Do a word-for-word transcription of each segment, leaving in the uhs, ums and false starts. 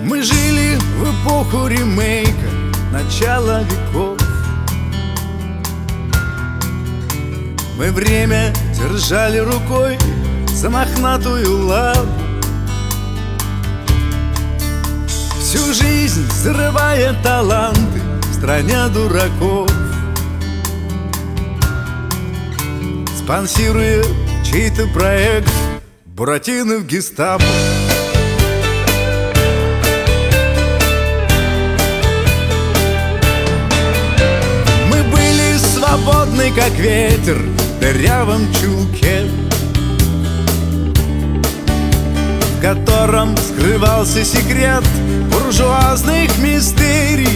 Мы жили в эпоху ремейка начала веков. Мы время держали рукой за мохнатую лаву, всю жизнь срывая таланты в стране дураков, спонсируя чей-то проект Буратино в гестапо. Мы были свободны, как ветер в дырявом чулке, в котором скрывался секрет буржуазных мистерий.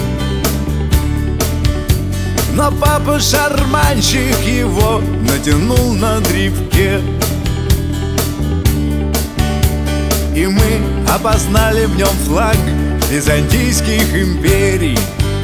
Но папа-шарманщик его натянул на древке, и мы опознали в нем флаг византийских империй.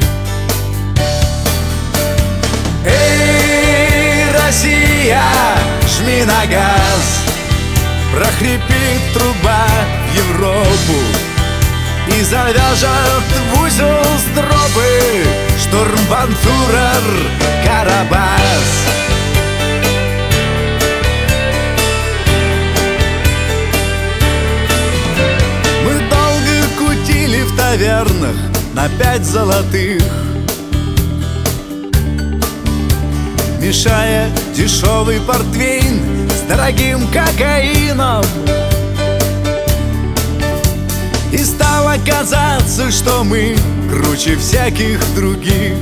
Эй, Россия, жми на газ, прохрипит труба в Европу и завяжет в узел стропы штурмбанфюрер Карабас. Мы долго кутили в тавернах на пять золотых, мешая дешевый портвейн с дорогим кокаином. И стало казаться, что мы круче всяких других,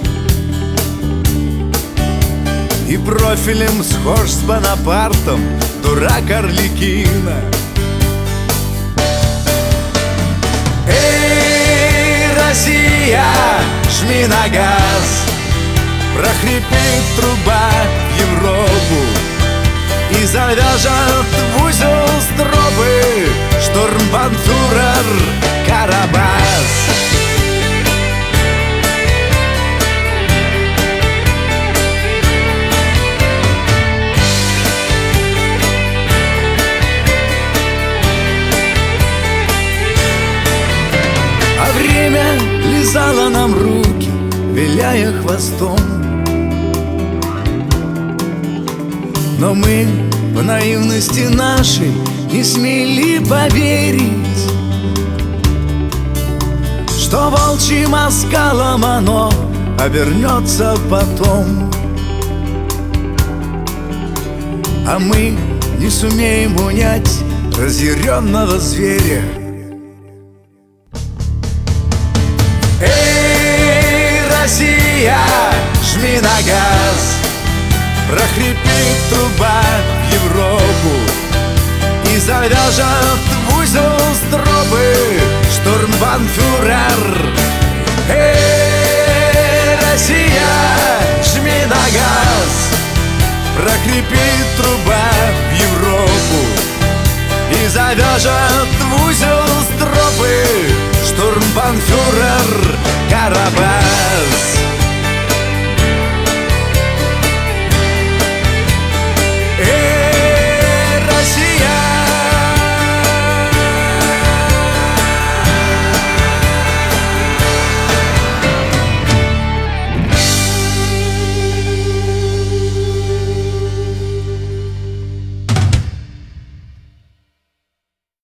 и профилем схож с Бонапартом дурак Арлекино. Эй, Россия, жми на газ, прохрипит труба в Европу и завяжет в узел стропы штурмбанфюрер Карабас. А время лизало нам руки, виляя хвостом. Но мы по наивности нашей не смели поверить, что волчьим оскалом оно обернется потом, а мы не сумеем унять разъяренного зверя. Эй, Россия, жми на газ, прохрипит труба в Европу и завяжет в узел стропы штурмбанфюрер. Эй, Россия, жми на газ, прохрипит труба в Европу и завяжет в узел